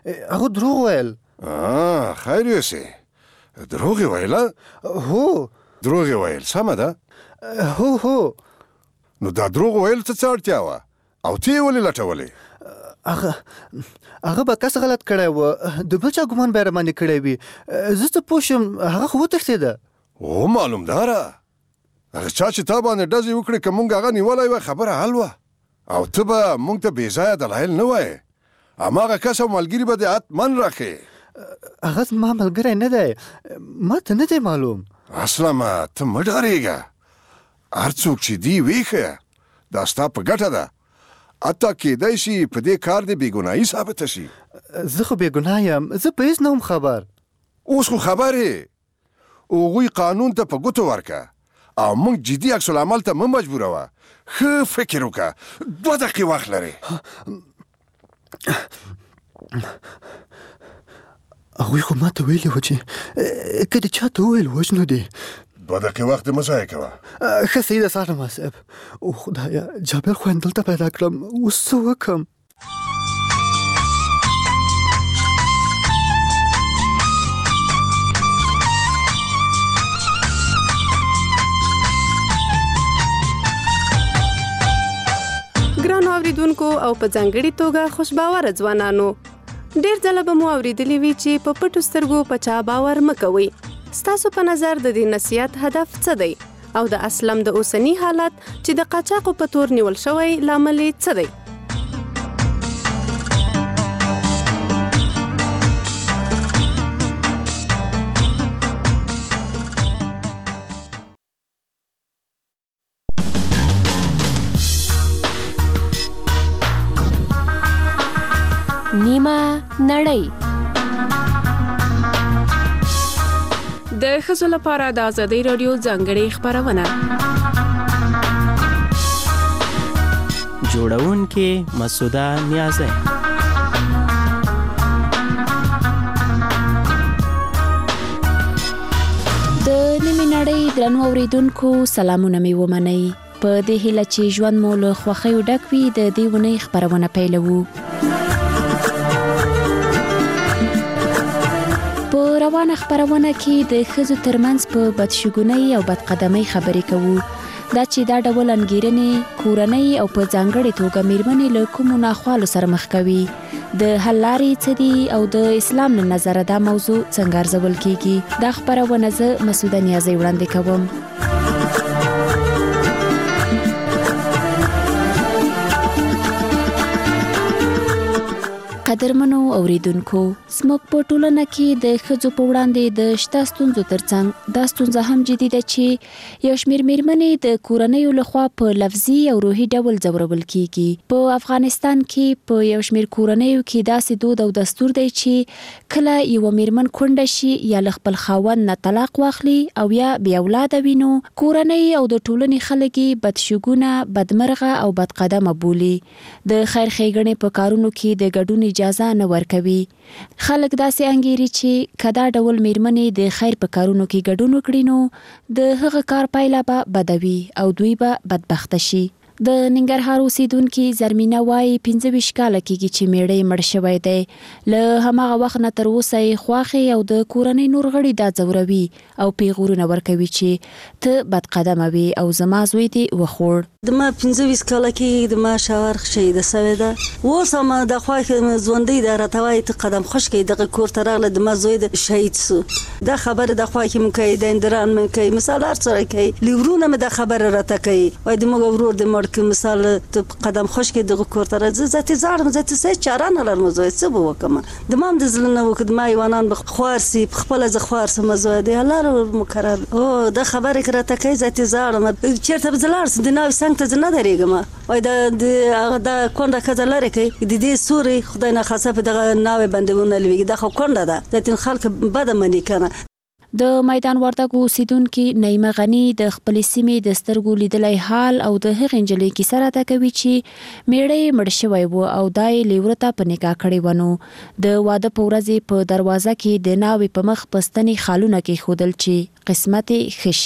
هغه دروغ ویل. خیر یوسې، دروغ یې ویله؟ هو. دروغ یې ویل، سمه ده. هو. نو دا دروغ ویل ته څه اړتیا وه او ته یې ولې لټولې؟ هغه به کس غلط کړی و، د بل چا ګمان به یې راباندې کړی وي. زه څه پوه شم هغه خو وتښتېده. معلومداره هغه چا چې تا باندې ډزې وکړې که مونږ هغه نیولی وی خبره حل وه او ته به مونږ ته بېځایه دلایل نه وایې. هماغه کس او ملګري به دې حتمن راښې. هغه زما ملګری نه دی، ما ته نه دی معلوم. اسلمه ته مه ډارېږه، هر څوک چې دی ویښه دا ستا په ګټه ده. حتی کېدای شي په دې کار دې بېګناهي ثابته شي. زه خو بېګناه یم، زه په هېڅ نه وم خبر. اوس خو خبر یې. هغوی قانون ته په ګوتو ورکه او موږ جدي عکس العمل ته مه مجبوروه. ښه فکر وکړه، 2 دقیقې وخت لرې. هغوی خو ما ته ویلي وو چې که دې چا ته وویل وژنو دې. 2 دقیقې وخت دې مه ضایع کوه. ښه صحیح ده سالم صاحب. او خدایه، جابر خو دلته پیدا کړم، اوس څه وکړم؟ ګرانو اوریدونکو او په ځانګړې توګه خوشباوره ځوانانو، ډېر ځله به مو اورېدلي وي چې په پټو سترګو په چا باور مه کوئ. ستاسو په نظر د دې نصیحت هدف څه دی؟ او د اسلم د اوسني حالت چې د قاچاقو په تور نیول شوی لامل یې څه دی؟ نیمه نړۍ د ښځو لپاره د ازادۍ راډیو ځانګړې خپرونه. جوړونکې مسعوده نیازی. د نیمه نړۍ درنو اوریدونکو سلامونه مې ومنئ. په دې هیله چې ژوند مو له خوښیو ډک وي، د دې اونۍ خپرونه پیلوو. په روانه خپرونه کې د ښځو ترمنځ په بدشګونۍ او بدقدمۍ خبرې کوو. دا چې دا ډول انګیرنې کورنۍ او په ځانګړې توګه میرمنې له کومو ناخوالو سره مخ کوي، د حل لارې څه دي او د اسلام له نظره دا موضوع څنګه ارزول کیږي. دا خپرونه زه مسعوده نیازی وړاندې کوم. قدرمنو اوریدونکو، زموږ په ټولنه کې د ښځو په وړاندې د شته ستونزو ترڅنګ دا ستونزه هم جدي ده چې یو شمېر میرمنې د کورنیو لخوا په لفظي او روحي ډول ځورول کیږي. په افغانستان کې په یو شمېر کورنیو کې داسې دود او دستور دی چې کله یو میرمن کونډه شي یا له خپل خاوند نه طلاق واخلي او یا بې اولاده وي، نو کورنۍ او د ټولنې خلک یې بدشګونه، بدمرغه او بدقدمه بولي. د خیر ښېګڼې په کارونو کې د ګډون اجازه نه ورکوي. خلک داسې انګیري چې که دا ډول میرمنې د خیر په کارونو کې ګډون وکړي، نو د هغه کار پایله به بده وي او دوی به بدبخته شي. د ننګرهار اوسیدونکي زرمینه وایي 25 کاله کېږي چې میړه یې مړ شوی دی. له هماغه وخت نه تر اوسه یې خواښې او د کورنۍ نور غړي دا ځوروي او پیغورونه ورکوي چې ته بدقدمه وي او زما زوی دې وخوړ. د ما 25 کاله کې د ما شاور شهیده شوې ده. اوس هم د خواښې ژوندۍ ده، راته وایي ته قدم خوش کړې دغه کور ته راغله، د ما زوی د شهید سو. دا خبره د خواښې مې کوي، د اندران مې کوي، مثال هر څه کوي، لیورونه مې د خبره راته کوي. وایي د موږ ورور د مړ کې مثال ته قدم خوش کې دغه کور ته راځه، زه ته زاړم، زه ته څه چاره نه لرم، زوی څه به وکړم. د ما هم د زړه نه وکړ، د ما حیوانان به خوار سي، په خپله زه خوار سم، زوی دی الله مقرر. او دا خبرې که راته کوي، زه ته زاړم، چېرته به زه لاړ سم، د ناوې څنګ ته زه نه درېږم. وایي دا کونډه ښځه لرې کوي، د دې سوري خدای ناخواسته په دغه ناوې باندې ونه لوېږي، دا خو کونډه ده، ځکه خلک بده مني که نه. د میدان وردګو اوسیدونکي نعیمه غني د خپلې سیمې د سترګو لیدلی حال او د هغې نجلۍ کیسه راته کوي چې میړه یې مړ شوی و او دا یې لیوره ته په نکاح کړې و. نو د واده په ورځ یې په دروازه کې د ناوې په مخ په ستنې خالونه کېښودل چې قسمت یې ښه شي.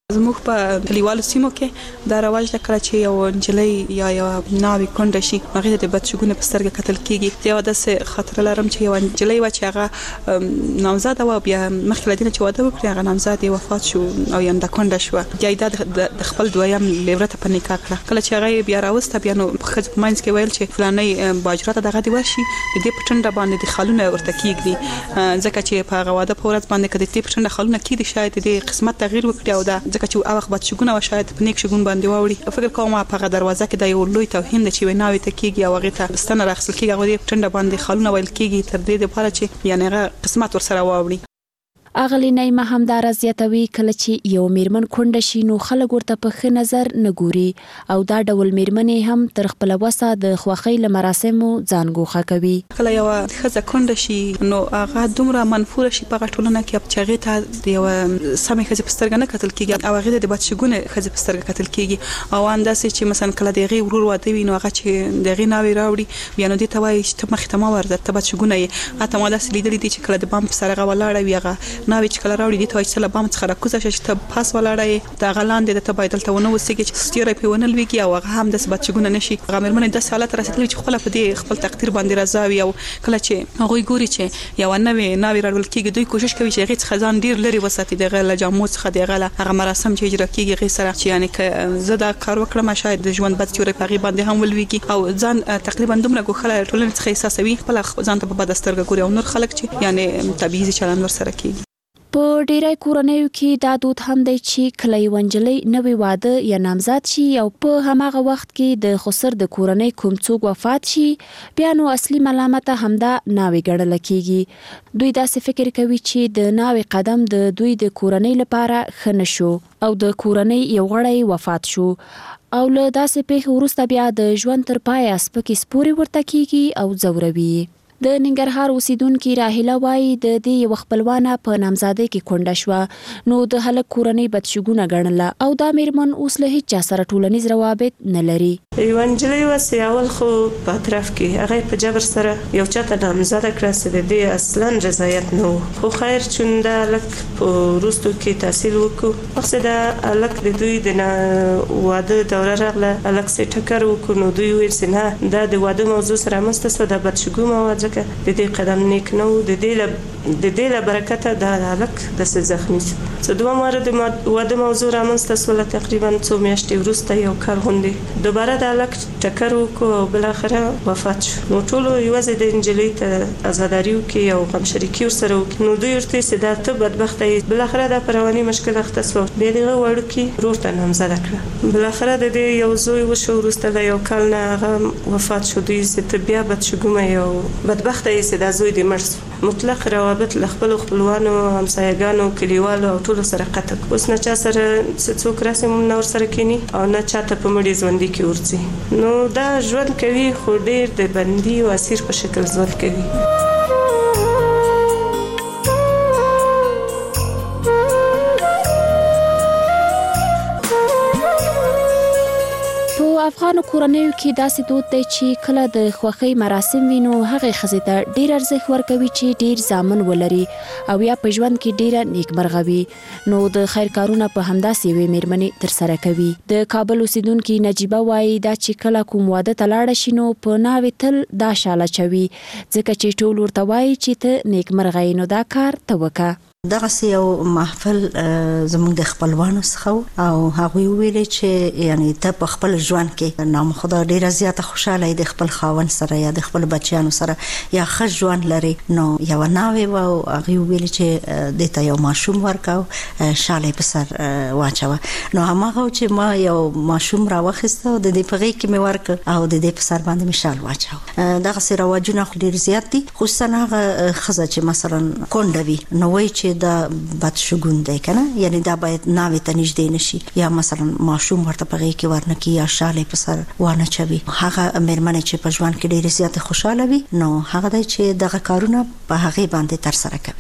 زموږ په کلیوالو سیمو کې دا رواج د کله چې یو نجلۍ یا یو ناوې کونډه شي هغه د بدشګونه په سترګه کتل کیږي یو داسې خطر لرم چې یو نجلۍ و چې هغه نامزاد و بیا مخکې لدینه چې واده وکړي هغه نامزاد وفات شو او یا د کونډه شو جایداد د خپل دویم لیورته په نکاح کړه کله چې هغه بیا راوسته بیا نو خځه په منځ کې ویل چې فلانه باجراته دغه دی ورشي د دې پټنډه باندې د خالونه ورته کیږي ځکه چې په هغه واده په ورځ باندې کده دې پټنډه خالونه کیږي شاید د قسمت تغییر وکړي او دا ځکه چې هغه وخت شګونه شاید په نیک شګون باندې واوړي فکر کوم په دروازه کې د یو لوی توهین د چې ویناوي ته کیږي او هغه ته ستنه راخصل کیږي هغه دې پټنډه باندې خالونه ویل کیږي تر دې لپاره چې یعنی هغه قسمت ورسره واوړي اغلی نیمه همدار زیاتوي کله چې یو میرمن کونډه شي نو خلک ورته په ښه نظر نه ګوري او دا ډول میرمنې هم تر خپل وسه د خوښۍ له مراسمو ځان ګوښه کوي کله یو ښځه کونډه شي نو هغه دومره منفوره شي په ټولنه کې چې هغه ته د یو سمې ښځې په سترګه نه کتل کیږي او هغه د بدشګونه ښځې په سترګه کتل کیږي او انداسې چې مثلا کله د غي ورور واده وي نو هغه چې د غي ناوي راوړي بیا نو دې ته وایي چې ته مخ ته ما ورده ته بدشګونه یې اته ما داسې لیدلې دي چې کله د بام په سر هغه ولاړه وي هغه ناوي چې کله راوړي دي ته چې بام څخه راکوزه شي ته پاس ولاړې دا غلاندې د ته بایدل ته ونه وسیږي چې ستیره په ونه لويږي او هغه هم د سبت شګونه نشي هغه مرمنه د حالت رسیدلی چې خپل په دې خپل تقدیر باندې راځي او کله چې هغه ګوري چې یو ناوي راول کېږي دوی کوشش کوي چې هغه خزان ډیر لري وساتي دغه لجامو څخه دغه هغه مراسم چې اجرا کیږي غي سره چې یعنی که زه دا کار وکړم شاید د ژوند بد تیوري په غي باندې هم ولويږي او ځان تقریبا دومره ګوخله ټولنه څخه احساسوي خپل ځان ته په بد سترګه ګوري او نور خلک چې یعنی طبيعي چلند ور سره کوي په ډیری کورنیو کې دا دود هم دی چې کله یو نجلۍ نوې واده یا نامزاد شي او په هماغه وخت کې د خسر د کورنۍ کوم څوک وفات شي بیا نو اصلي ملامت همدا ناوې ګڼل کیږي دوی داسې فکر کوي چې د ناوې قدم د دوی د کورنۍ لپاره ښه نشو او د کورنۍ یو غړی وفات شو او له داسې پیښې وروسته بیا د ژوند تر پایه سپکې سپورې ورته کیږي او ځوروي د ننګرهار اوسیدونکو راهیله وایي د دې یو خپلوانه په نامزادۍ کې کونډه شوه نو د هلک کورنۍ بدشګونه ګڼله او دا میرمن اوس له هیڅ چا سره ټولنیز روابط نه لري یو نجلۍ وسې اول خو په اطراف کې هغه په جبر سره یو چاته نامزاده کړه چې د دې اصلا رضایت نه و خو خیر چون دا هلک په وروستو کې تحصیل وکړو مقصد دا هلک د دوی د واده دوره راغله هلک سې ټکر وکړو نو دوی ویل چې نه دا د واده موضوع سره رامنځته شوه دا بدشګونه وه ځکه د دې قدم نیک نه و د دې له برکته دا هلک داسې زخمي شو څه دوه واره د واده موضوع رامنځته شوله تقریبا څو میاشتې وروسته یو کال غوندې دوباره د هلک ټکر وکړو او بالاخره وفات شو نو ټولو یوازې د نجلۍ ته عزاداري وکړي او غمشریکي ورسره وکړي نو دوی ورته چې دا ته بدبخته یې بالاخره دا په رواني مشکل اخته شوه بیا د هغه وړوکي ورور ته نامزاده کړه بالاخره د دې یو زوی وشو وروسته له یو کال نه هغه وفات شو دوی چې ته بیا بدشګونه یو بدبخته یې چې دا زوی دې مړ شو مطلق روابط له خپلو خپلوانو همسایګانو کلیوالو او ټولو سره قطع اوس نه چا سره څوک راسي مونږ نه ورسره کینی او نه چاته په مړي ژوندي کې ورځي نو دا ژوند کوي خو ډیر د بندي او اسیر په شکل ژوند کوي افغان کورنیو کې داسې دود دی چې کله د خوښۍ مراسم وینو هغه ښځې ته ډیر ارزښت ورکوي چې ډیر زامن ولري او یا په ژوند کې ډیره نیکمرغه وي نو د خیر کارونه په همداسې یوې میرمنې ترسره کوي د کابل اوسیدونکي نجیبه وایي دا چې کله کوم واده ته لاړه شي نو په ناوې تل دا شاله چوي ځکه چې ټول ورته وایي چې ته نیکمرغه یې نو دا کار ته وکړه دغه یو محفل زموږ د خپلوانو څخه او هغه ویلي چې یعنی ته په خپل ژوند کې نام خدا ډیره زیاته خوشاله د خپل خاوند سره یا د خپل بچیانو سره یا ښه ژوند لري نو یو ناوې و هغه ویلي چې د ته یو ماشوم ورکاو شاله په سر واچوه نو هغه چې ما یو ماشوم راوخسته او د دې په غي کې مې ورک او د دې په سر باندې مې شال واچو دغه سره واجونه ډیر زیات دي خصوصا هغه خزه چې مثلا کونډه وي نو وایي چې دا بدشګون دی کنه یعنی دا باید ناوې ته نږدې نشي یا مثلا ماشوم ورته په غي کې ورنکي یا شاله په سر وانه چوي هغه میرمنې چې په ژوند کې ډیره زیاته خوشاله وي نو هغه دی چې دغه کارونه په هغه باندې تر سره کوي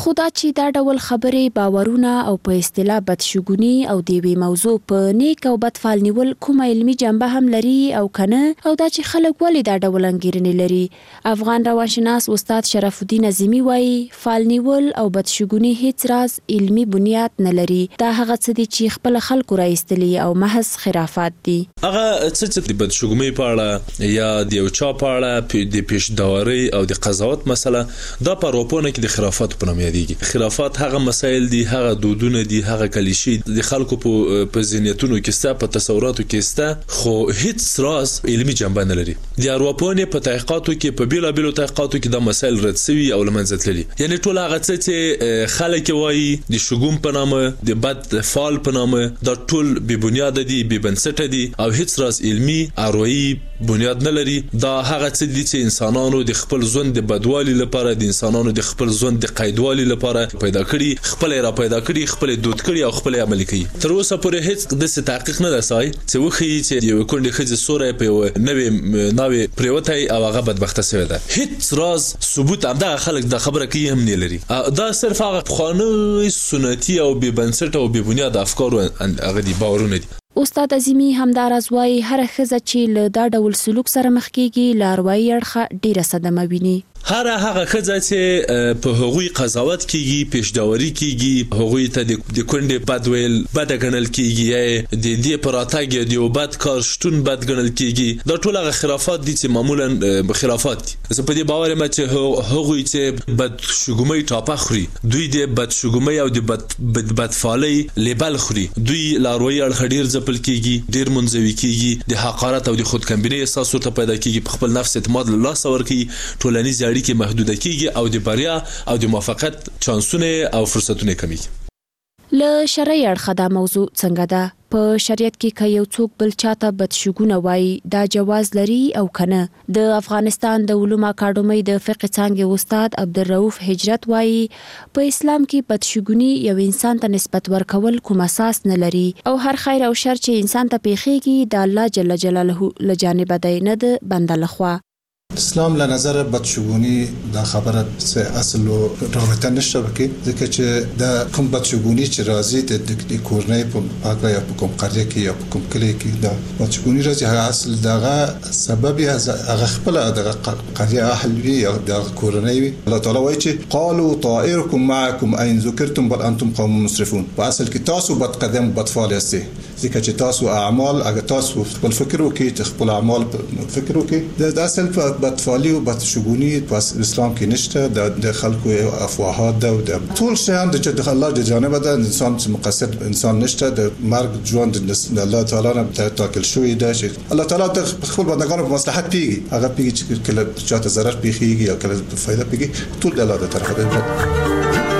خو دا چې دا ډول خبرې، باورونه او په اصطلاح بدشګونی او د یوې موضوع په نیک او بد فال نیول کومه علمي جنبه هم لري او کنه، او دا چې خلک ولې دا ډول انګیرنې لري. افغان روانشناس استاد شرف الدین عظیمی وایي فال نیول او بدشګونی هیڅ راز علمي بنیاد نه لري. دا هغه څه دي چې خپل خلکو راایستلي او محض خرافات دي. هغه څه چې د بدشګونی په اړه یا د یو چا په اړه د پیشداوري او د قضاوت مسله، دا په اروپا کې د خرافات په نوم یادېږي. خرافات هغه مسایل دي، هغه دودونه دي، هغه کلیشې د خلکو په ذهنیتونو کې ستا، په تصوراتو کې ستا، خو هیڅ راز علمي جنبه نه لري. د اروپا په تحقیقاتو کې، په بیلابیلو تحقیقاتو کې دا مسایل رد شوي او له منځه تللي. یعنی ټول هغه څه چې خلک وایي د شګون په نامه، د بد فال په نامه، دا ټول بې بنیاده دي، بې بنسټه دي او هیڅ راز علمي اروایي بنیاد نه لري. دا هغه څه دي چې انسانانو د خپل ژوند د بدوالي لپاره، د انسانانو د خپل ژوند د قیدوالي لپاره پیدا کړي، خپل را پیدا کړي، خپل دود کړي او خپل عملي کوي. تر اوسه پورې هیڅ د تحقیق نه دسای چې وخی چې یو کونډه خځه سورې په نوې پریوتای او هغه بدبخته شوی ده. هیڅ راز ثبوت هم دا خلک د خبره کوي هم نه لري. دا صرف هغه خانه سنتي او بې بنسټه او بې بنیاد افکار او هغه دي باورونه دي. استاد عظیمی همداراز وایي هر ښځه چې له دا ډول سلوک سره مخ کیږي له اروايي اړخه ډیره صدمه ویني. هر هغه ښځه چې په هغوی قضاوت کیږي، پیشداوري کیږي، هغوی ته د کونډې بد ویل بد ګڼل کیږي، د دې پراتګ د یو بد کار شتون بد ګڼل کیږي، دا ټول هغه خرافات دي چې معمولا خرافات دي. زه په دې باور یم چې هغوی چې بد شګومۍ ټاپه خوري، دوی د بد شګومۍ او د بدفالۍ لیبل خوري، دوی لاروي اړخ ډیر ځپل کیږي، ډیر منځوي کیږي، د حقارت او د خودکمبینۍ احساس ورته پیدا کیږي، په خپل نفس اعتماد له لاسه ورکوي، ټولنیز اړیکې محدوده کیږي او د بریا او د موفقیت چانسونه او فرصتونه کمیږي. له شرعي اړخه دا موضوع څنګه ده؟ په شریعت کې که یو څوک بل چاته بدشګونه وایي دا جواز لري او کنه؟ د افغانستان د علومو اکاډمۍ د فقه څانګې استاد عبدالرؤف هجرت وایي په اسلام کې بدشګونی یو انسان ته نسبت ورکول کوم اساس نه لري او هر خیر او شر چې انسان ته پیښیږي د الله جل جلاله له جانب دی، نه د بنده لخوا. اسلام له نظر بدشګونی دا خبره څه اصل او رابطه نشته وکي، ځکه چې دا کوم بدشګونی چې راځي د کورنۍ په پاکه یا په کوم قريه کې یا په کوم کلی کې، دا بدشګونی راځي هغه اصل دغه سبب هغه خپل دغه قريه اهل وي یا د کورنۍ وي. الله تعالی وایي چې قالوا طائركم معكم اين ذكرتم بل انتم قوم مسرفون. په اصل کې تاسو بد قدم بدفعل یاستئ، ځکه چې تاسو اعمال اگه تاسو خپل فکر وکړئ، خپل اعمال فکر وکړئ، د اصل په بدفعلی او بدشګونی په اسلام کې نشته. د خلکو افواهات ده او د ټول شیان د الله د جانب ده. انسان مقصد انسان نشته، د مرګ ژوند د الله تعالی نه تاکل شوی ده چې الله تعالی د خپل بندگانو په مصلحت پیږي، هغه پیږي چې کله چاته ضرر پیږي یا کله فائدہ پیږي، ټول د الله طرفه ده.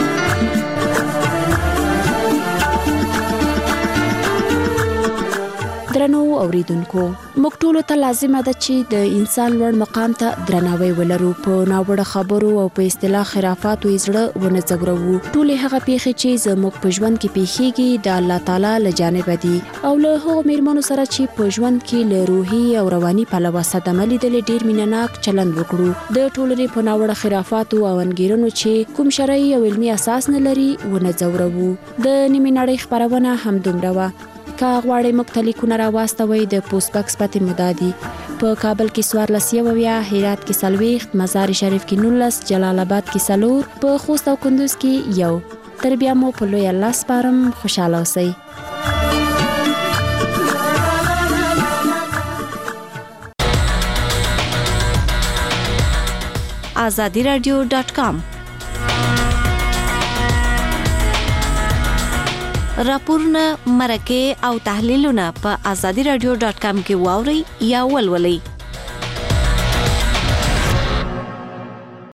درنو اوریدونکو، موږ ټول ته لازمه ده چې د انسان لوړ مقام ته درناوی ولرو، په ناوړه خبرو او په اصطلاح خرافاتو یې زړه ونه ځورو. ټولې هغه پیښې چې زموږ په ژوند کې پیښیږي د الله تعالی له جانبه دي او له هغو میرمنو سره چې په ژوند کې له روحي او رواني پلوه صدمه لیدلې ډیر مینه‌ناک چلند وکړو. د ټولنې په ناوړه خرافاتو او انګیرنو چې کوم شرعي او علمي اساس نه لري ونه ځورو. د نیمې نړۍ خبرونه همدومره وه. که غواړئ موږ ته لیکونه راواستوئ د پوسټ بکس پتې مو دا دي: په کابل کې 14 هرات کې 40 مزار شریف کې 19 جلال آباد کې 4 په خوست او کندوز کې 1. تر بیا مو په لوی الله سپارم. خوشاله اوسئ. azadiradio.com راپورونه، مرکې او تحلیلونه په azadiradio.com کې واورئ یا ولولئ.